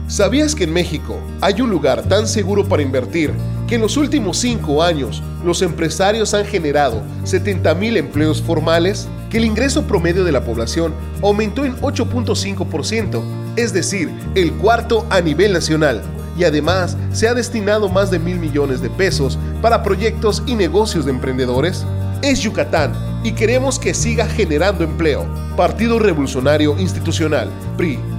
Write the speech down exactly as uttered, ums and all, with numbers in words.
¿Sabías que en México hay un lugar tan seguro para invertir que en los últimos cinco años los empresarios han generado setenta mil empleos formales? Que el ingreso promedio de la población aumentó en ocho punto cinco por ciento, es decir, el cuarto a nivel nacional. Y además se ha destinado más de mil millones de pesos para proyectos y negocios de emprendedores. Es Yucatán y queremos que siga generando empleo. Partido Revolucionario Institucional, P R I.